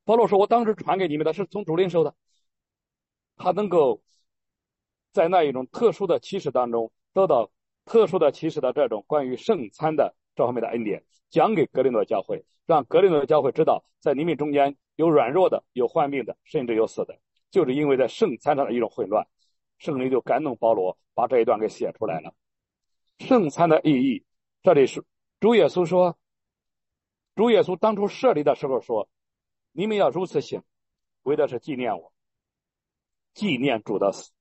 保罗说，我当时传给你们的是从主领受的，他能够在那一种特殊的启示当中得到特殊的启示的这种关于圣餐的这方面的恩典，讲给格林多教会，让格林多教会知道，在你们中间有软弱的，有患病的，甚至有死的，就是因为在圣餐上的一种混乱，圣灵就感动保罗把这一段给写出来了。圣餐的意义，这里是主耶稣说，主耶稣当初设立的时候说，你们要如此行，为的是纪念我，纪念主的死。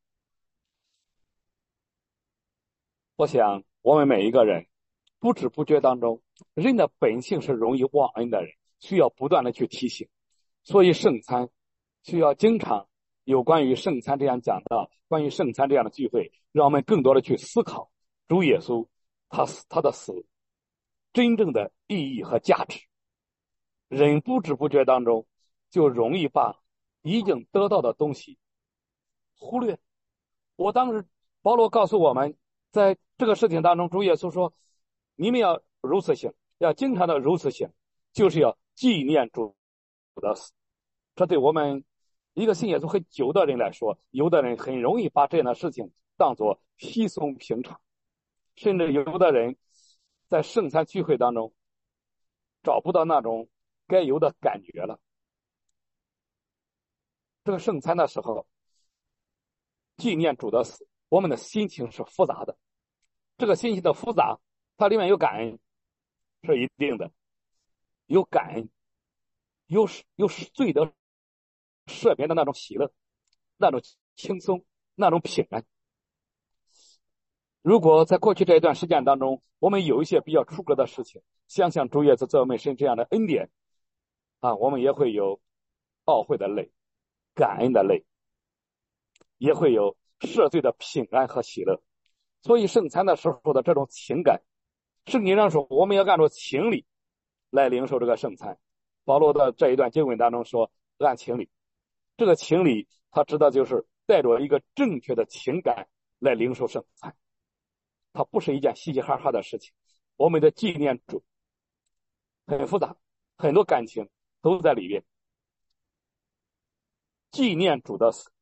我想我们每一个人不知不觉当中，人的本性是容易忘恩的人，需要不断的去提醒。所以圣餐需要经常有关于圣餐这样讲到，关于圣餐这样的聚会，让我们更多的去思考主耶稣他的死真正的意义和价值。人不知不觉当中就容易把已经得到的东西忽略。我当时保罗告诉我们，在这个事情当中，主耶稣说，你们要如此行，要经常的如此行，就是要纪念主的死。这对我们一个信耶稣很久的人来说，有的人很容易把这样的事情当作稀松平常，甚至有的人在圣餐聚会当中找不到那种该有的感觉了。这个圣餐的时候，纪念主的死，我们的心情是复杂的。这个心情的复杂，它里面有感恩，是一定的，有感恩，有罪得赦免的那种喜乐，那种轻松，那种平安。如果在过去这一段时间当中，我们有一些比较出格的事情，想想主耶稣在我们身这样的恩典啊，我们也会有懊悔的泪，感恩的泪，也会有赦罪的平安和喜乐。所以圣餐的时候的这种情感，圣经上说我们要按照情理来领受这个圣餐。保罗的这一段经文当中说，按情理，这个情理他知道就是带着一个正确的情感来领受圣餐，它不是一件嘻嘻哈哈的事情。我们的纪念主很复杂，很多感情都在里面。纪念主的死，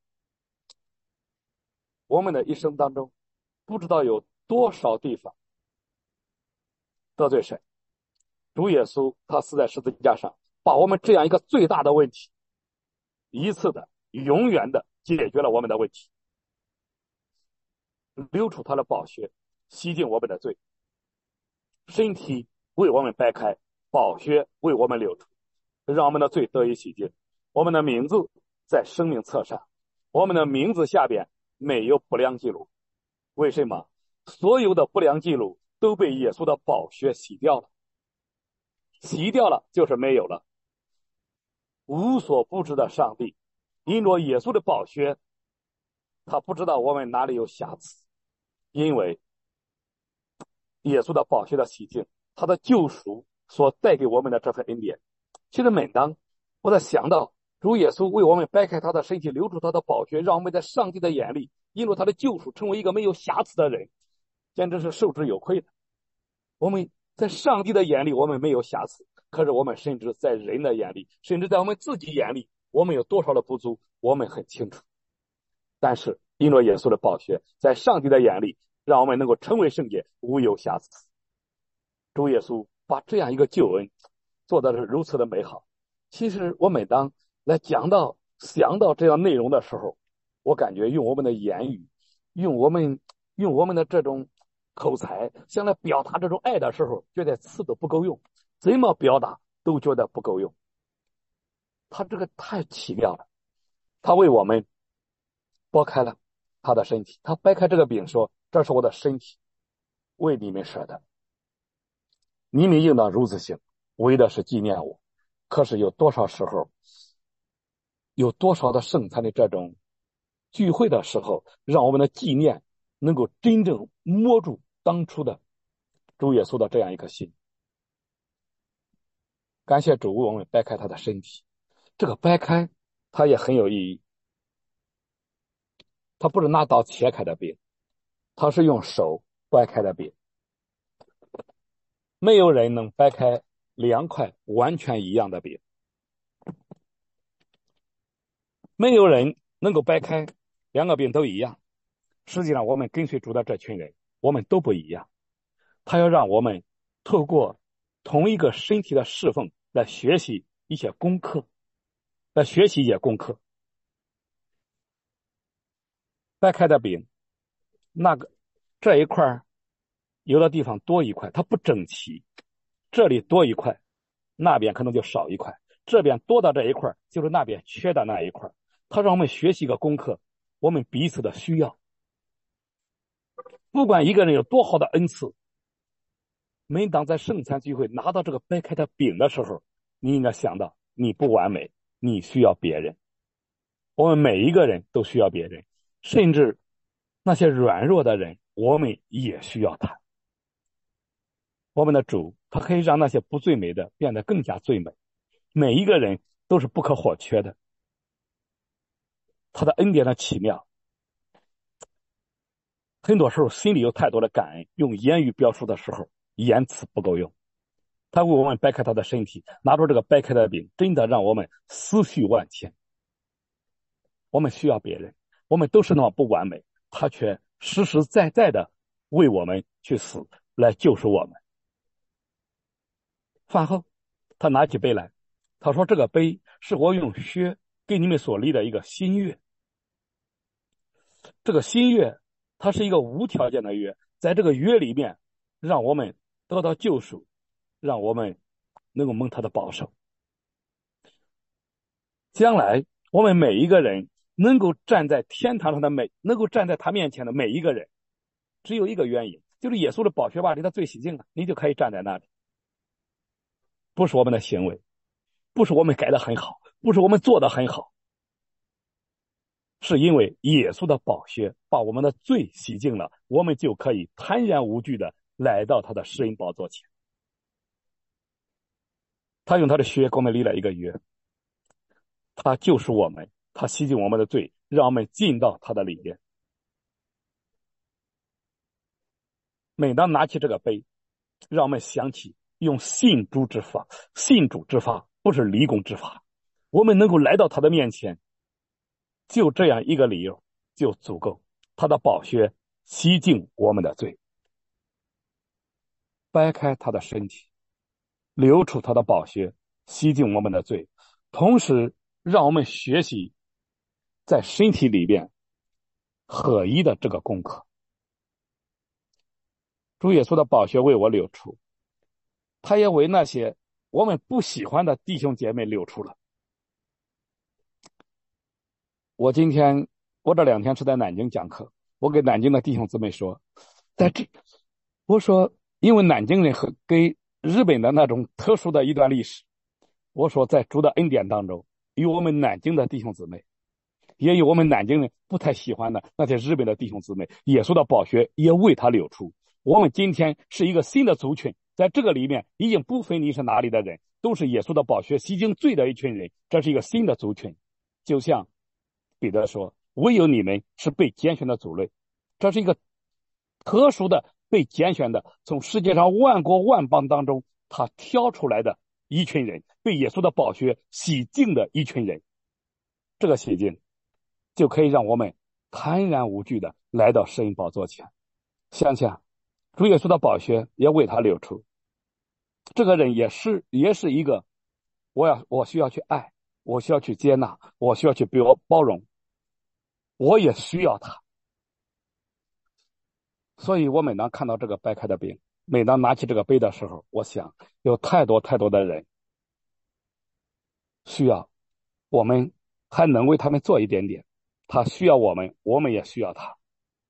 我们的一生当中不知道有多少地方得罪神。主耶稣他死在十字架上，把我们这样一个最大的问题一次的永远的解决了我们的问题，流出他的宝血，洗净我们的罪，身体为我们掰开，宝血为我们流出，让我们的罪得以洗净。我们的名字在生命册上，我们的名字下边没有不良记录。为什么？所有的不良记录都被耶稣的宝血洗掉了，洗掉了就是没有了。无所不知的上帝因着耶稣的宝血，他不知道我们哪里有瑕疵，因为耶稣的宝血的洗净，他的救赎所带给我们的这份恩典。其实每当我在想到主耶稣为我们掰开他的身体，流出他的宝血，让我们在上帝的眼里因着他的救赎成为一个没有瑕疵的人，简直是受之有愧的。我们在上帝的眼里我们没有瑕疵，可是我们甚至在人的眼里，甚至在我们自己眼里，我们有多少的不足我们很清楚。但是因着耶稣的宝血，在上帝的眼里让我们能够成为圣洁，无有瑕疵。主耶稣把这样一个救恩做的是如此的美好。其实我每当来想到这样内容的时候，我感觉用我们的言语，用我们的这种口才想来表达这种爱的时候，觉得词都不够用，怎么表达都觉得不够用。他这个太奇妙了，他为我们剥开了他的身体，他掰开这个饼说，这是我的身体，为你们舍的，你们应当如此行，为的是纪念我。可是有多少时候，有多少的圣餐的这种聚会的时候，让我们的纪念能够真正摸住当初的主耶稣的这样一颗心。感谢主为我们掰开他的身体，这个掰开它也很有意义。他不是拿刀切开的饼，他是用手掰开的饼。没有人能掰开两块完全一样的饼。 没有人能够掰开两个饼都一样。实际上我们跟随主的这群人，我们都不一样。他要让我们透过同一个身体的侍奉来学习一些功课，掰开的饼，那个这一块有的地方多一块，它不整齐，这里多一块，那边可能就少一块，这边多的这一块就是那边缺的那一块。他让我们学习一个功课，我们彼此的需要。不管一个人有多好的恩赐，每当在圣餐聚会拿到这个掰开的饼的时候，你应该想到你不完美，你需要别人。我们每一个人都需要别人，甚至那些软弱的人，我们也需要他。我们的主，他可以让那些不最美的变得更加最美。每一个人都是不可或缺的。他的恩典的奇妙，很多时候心里有太多的感恩，用言语表述的时候，言辞不够用。他为我们掰开他的身体，拿出这个掰开的饼，真的让我们思绪万千。我们需要别人，我们都是那么不完美，他却实实在在的为我们去死，来救赎我们。饭后，他拿起杯来，他说：“这个杯是我用血给你们所立的一个新约。这个新约，它是一个无条件的约，在这个约里面，让我们得到救赎，让我们能够蒙他的保守。将来，我们每一个人能够站在天堂上的能够站在他面前的每一个人，只有一个原因，就是耶稣的宝血把你的罪洗净了，你就可以站在那里。不是我们的行为，不是我们改得很好，不是我们做得很好，是因为耶稣的宝血把我们的罪洗净了，我们就可以坦然无惧的来到他的施恩宝座前。他用他的血给我们立了一个约，他救赎我们，他洗净我们的罪，让我们进到他的里边。每当拿起这个杯，让我们想起用信主之法，信主之法不是立功之法，我们能够来到他的面前，就这样一个理由就足够。他的宝血洗净我们的罪，掰开他的身体，流出他的宝血，洗净我们的罪，同时让我们学习在身体里边合一的这个功课。主耶稣的宝血为我流出，他也为那些我们不喜欢的弟兄姐妹流出了。我这2天是在南京讲课，我给南京的弟兄姊妹说，我说因为南京人跟日本的那种特殊的一段历史，我说在主的恩典当中，有我们南京的弟兄姊妹，也有我们南京人不太喜欢的那些日本的弟兄姊妹，耶稣的宝血也为他流出。我们今天是一个新的族群，在这个里面已经不分你是哪里的人，都是耶稣的宝血洗净罪的一群人，这是一个新的族群。就像彼得说，唯有你们是被拣选的族类，这是一个特殊的被拣选的，从世界上万国万邦当中他挑出来的一群人，被耶稣的宝血洗净的一群人。这个洗净就可以让我们坦然无惧的来到施恩宝座前。想想主耶稣的宝血也为他流出，这个人也是一个我需要去爱，我需要去接纳，我需要去包容，我也需要他。所以我每当看到这个掰开的饼，每当拿起这个杯的时候，我想有太多太多的人需要我们，还能为他们做一点点，他需要我们，我们也需要他。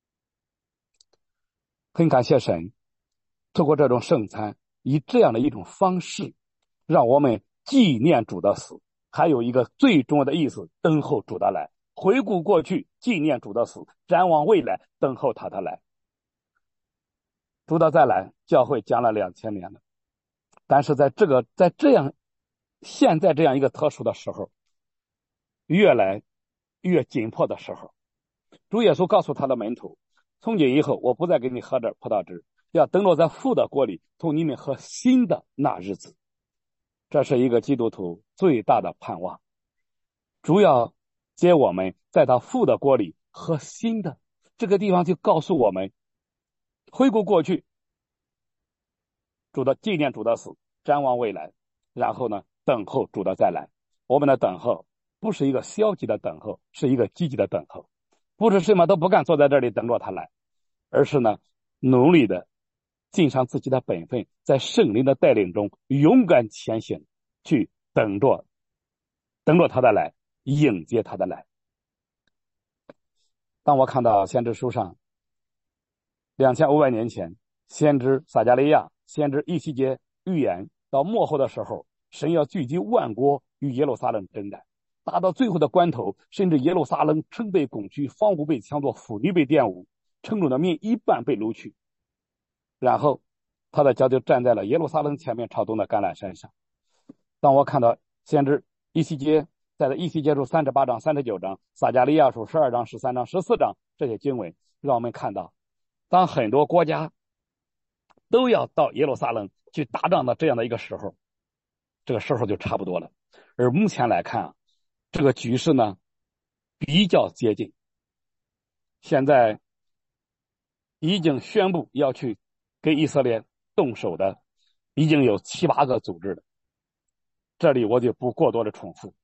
很感谢神，透过这种圣餐，以这样的一种方式，让我们纪念主的死，还有一个最重要的意思，等候主的来。回顾过去，纪念主的死，展望未来，等候他的来。主的再来，教会讲了2000年了，但是现在这样一个特殊的时候，越来越紧迫的时候，主耶稣告诉他的门徒，从今以后我不再给你喝点葡萄汁，要等到在父的国里同你们喝新的那日子。这是一个基督徒最大的盼望。主要接我们在他父的锅里喝新的。这个地方就告诉我们，回顾过去，纪念主的死，展望未来，然后呢，等候主的再来。我们的等候不是一个消极的等候，是一个积极的等候，不是什么都不干，坐在这里等着他来，而是呢，努力的尽上自己的本分，在圣灵的带领中勇敢前行，去等着他的来，迎接他的来。当我看到先知书上2500年前先知撒迦利亚、先知以西结预言到末后的时候，神要聚集万国与耶路撒冷征战，打到最后的关头，甚至耶路撒冷城被攻取，房屋被抢夺，妇女被玷污，城中的民一半被掳去。然后他的脚就站在了耶路撒冷前面朝东的橄榄山上。当我看到先知以西结在以西结书38章、39章、撒迦利亚书12章、13章、14章这些经文，让我们看到，当很多国家都要到耶路撒冷去打仗的这样的一个时候，这个时候就差不多了。而目前来看啊，这个局势呢比较接近。现在已经宣布要去给以色列动手的，已经有7、8个组织了。这里我就不过多的重复。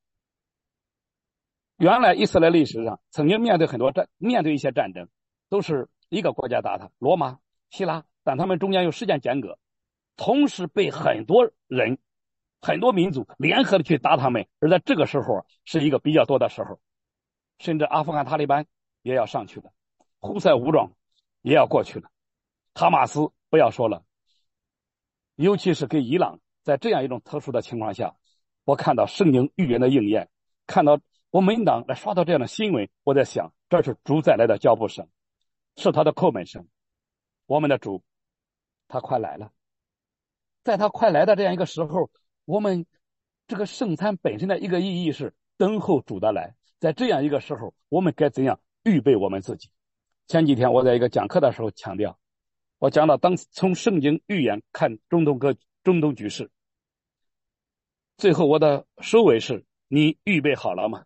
原来以色列历史上曾经面对一些战争，都是一个国家打他，罗马、希腊，但他们中间有时间间隔，同时被很多人、很多民族联合的去打他们。而在这个时候是一个比较多的时候，甚至阿富汗塔利班也要上去了，胡塞武装也要过去了，哈马斯不要说了。尤其是给伊朗，在这样一种特殊的情况下，我看到圣经预言的应验，看到我每当来刷到这样的新闻，我在想，这是主再来的脚步声，是他的叩门声。我们的主他快来了。在他快来的这样一个时候，我们这个圣餐本身的一个意义是等候主的来。在这样一个时候，我们该怎样预备我们自己？前几天我在一个讲课的时候强调，我讲到当从圣经预言看中东局势，最后我的收尾是：你预备好了吗？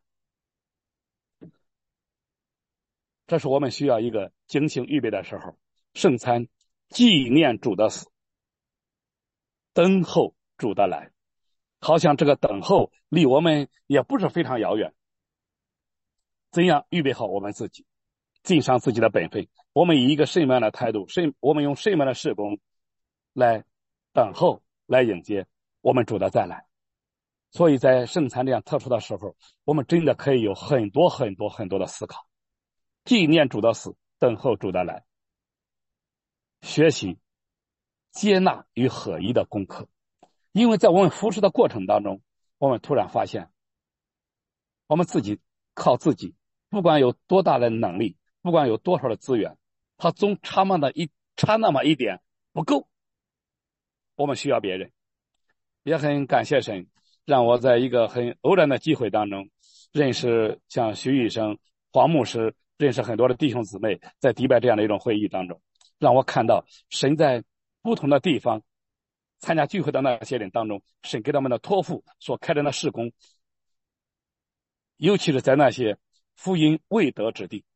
这是我们需要一个精心预备的时候。圣餐纪念主的死，等候主的来，好像这个等候离我们也不是非常遥远。怎样预备好我们自己，尽上自己的本分？我们以一个什么样的态度，我们用什么样的事工来等候，来迎接我们主的再来？所以在圣餐这样特殊的时候，我们真的可以有很多的思考，纪念主的死，等候主的来，学习接纳与合一的功课。因为在我们服侍的过程当中，我们突然发现，我们靠自己，不管有多大的能力，不管有多少的资源，它总差那么一点不够，我们需要别人。也很感谢神，让我在一个很偶然的机会当中认识像徐医生、黄牧师，认识很多的弟兄姊妹，在迪拜这样的一种会议当中，让我看到神在不同的地方参加聚会的那些人当中，神给他们的托付所开展的事工，尤其是在那些福音未得之地。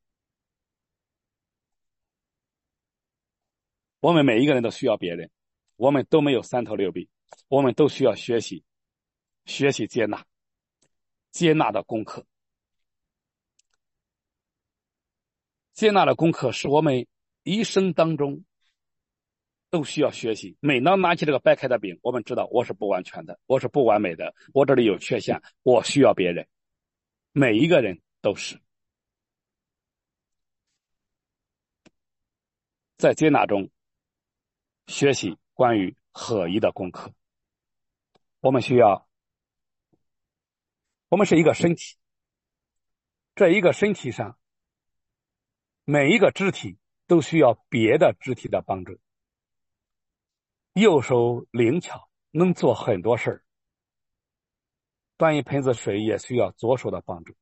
我们每一个人都需要别人，我们都没有三头六臂，我们都需要学习接纳的功课。接纳的功课是我们一生当中都需要学习。每当拿起这个掰开的饼，我们知道我是不完全的，我是不完美的，我这里有缺陷，我需要别人。每一个人都是在接纳中学习关于合一的功课。我们是一个身体，这一个身体上每一个肢体都需要别的肢体的帮助。右手灵巧，能做很多事儿，端一盆子水也需要左手的帮助。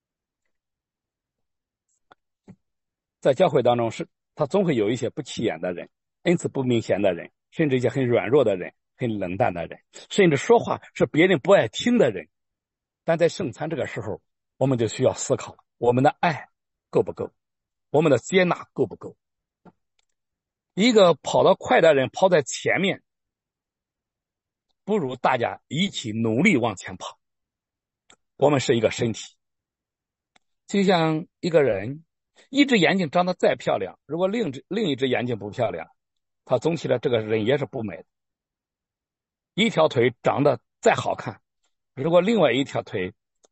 在教会当中，他总会有一些不起眼的人，恩赐不明显的人，甚至一些很软弱的人，很冷淡的人，甚至说话是别人不爱听的人。但在圣餐这个时候， 我们就需要思考我们的爱够不够，我们的接纳够不够。一个跑得快的人跑在前面，不如大家一起努力往前跑。我们是一个身体，就像一个人，一只眼睛长得再漂亮，如果另一只眼睛不漂亮，他总体的这个人也是不美的。一条腿长得再好看，如果另外一条腿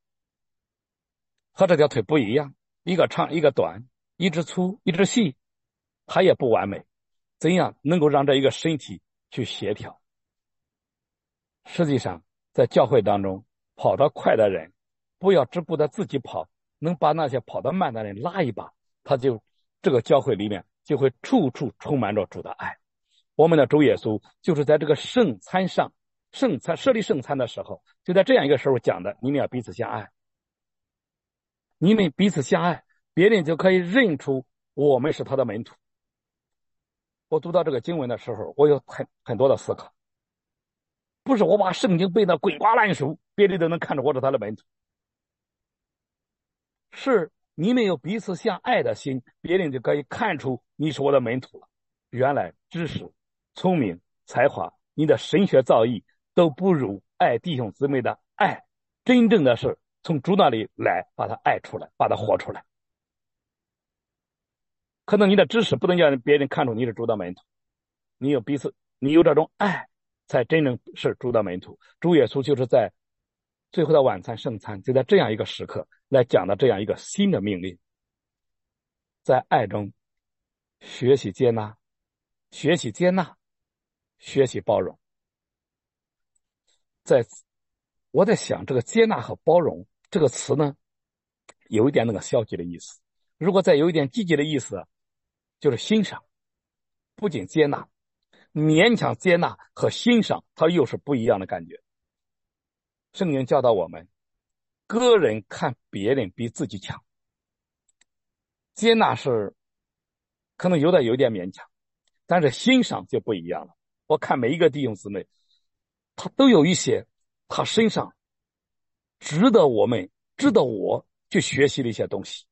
和这条腿不一样，一个长一个短，一只粗一只细，它也不完美。怎样能够让这一个身体去协调？实际上在教会当中，跑得快的人不要只顾着自己跑，能把那些跑得慢的人拉一把，他就这个教会里面就会处处充满着主的爱。我们的主耶稣就是在这个圣餐上，设立圣餐的时候，就在这样一个时候讲的，你们要彼此相爱。你们彼此相爱，别人就可以认出我们是他的门徒。我读到这个经文的时候，我有很多的思考。不是我把圣经背得滚瓜烂熟，别人都能看出我是他的门徒。是你们有彼此相爱的心，别人就可以看出你是我的门徒了。原来知识、聪明、才华，你的神学造诣都不如爱弟兄姊妹的爱，真正的是从主那里来，把他爱出来，把他活出来。可能你的知识不能让别人看出你是主的门徒，你有这种爱，才真正是主的门徒。主耶稣就是在最后的晚餐圣餐，就在这样一个时刻来讲的这样一个新的命令，在爱中学习接纳，学习接纳，学习包容。我在想，这个接纳和包容这个词呢，有一点那个消极的意思。如果再有一点积极的意思，就是欣赏。不仅接纳，勉强接纳和欣赏，它又是不一样的感觉。圣经教导我们，个人看别人比自己强。接纳是可能有点勉强，但是欣赏就不一样了。我看每一个弟兄姊妹，他都有一些他身上值得我去学习的一些东西。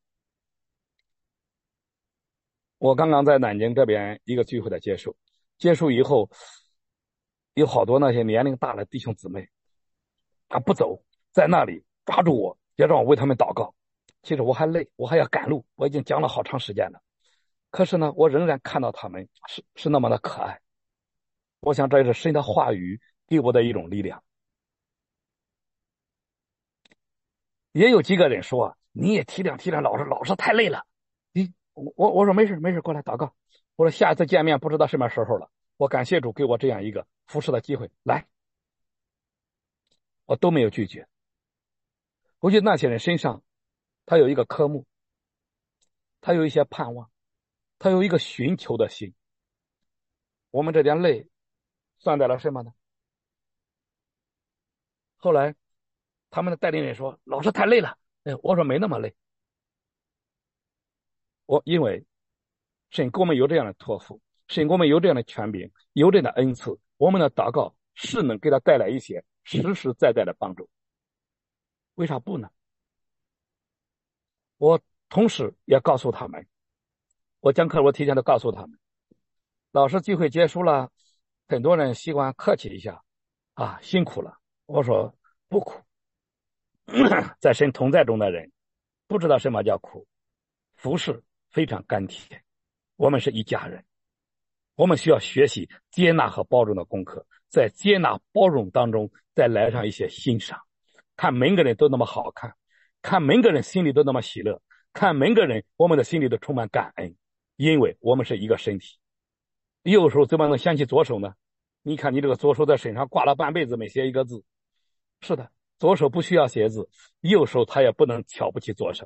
我刚刚在南京这边一个聚会的结束以后，有好多那些年龄大的弟兄姊妹，他不走，在那里抓住我，也让我为他们祷告。其实我还累，我还要赶路，我已经讲了好长时间了。可是呢，我仍然看到他们是那么的可爱。我想这也是神的话语给我的一种力量。也有几个人说，你也体谅老师太累了。我说没事，过来祷告。我说下一次见面不知道什么时候了。我感谢主给我这样一个服侍的机会，来，我都没有拒绝。我觉得那些人身上，他有一个科目，他有一些盼望，他有一个寻求的心。我们这点累，算在了什么呢？后来，他们的带领人说，老师太累了。我说没那么累。因为神给我们有这样的托付，神给我们有这样的权柄，有这样的恩赐，我们的祷告是能给他带来一些实实在在的帮助。为啥不呢？我同时也告诉他们，我讲课我提前都告诉他们，老师聚会结束了，很多人习惯客气一下，辛苦了。我说不苦，在神同在中的人不知道什么叫苦，服侍非常甘甜。我们是一家人，我们需要学习接纳和包容的功课，在接纳包容当中再来上一些欣赏，看每个人都那么好看，看每个人心里都那么喜乐，看每个人我们的心里都充满感恩，因为我们是一个身体。右手怎么能想起左手呢？你看你这个左手在身上挂了半辈子没写一个字。是的，左手不需要写字，右手他也不能瞧不起左手。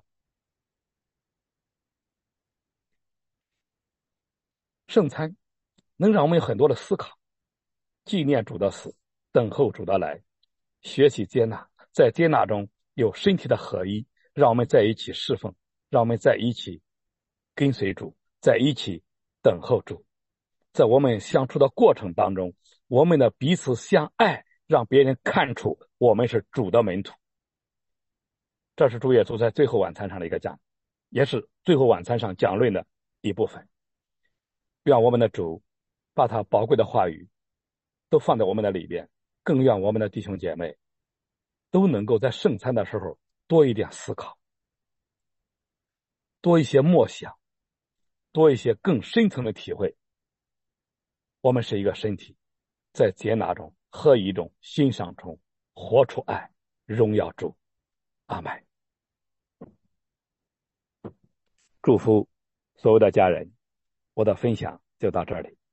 圣餐能让我们有很多的思考，纪念主的死，等候主的来，学习接纳，在接纳中有身体的合一，让我们在一起侍奉，让我们在一起跟随主，在一起等候主。在我们相处的过程当中，我们的彼此相爱，让别人看出我们是主的门徒。 这是主耶稣在最后晚餐上的一个讲，也是最后晚餐上讲论的一部分。愿我们的主把他宝贵的话语都放在我们的里边，更愿我们的弟兄姐妹都能够在圣餐的时候多一点思考，多一些默想，多一些更深层的体会。我们是一个身体，在接纳中、合一中、欣赏中活出爱，荣耀主。阿们。祝福所有的家人，我的分享就到这里。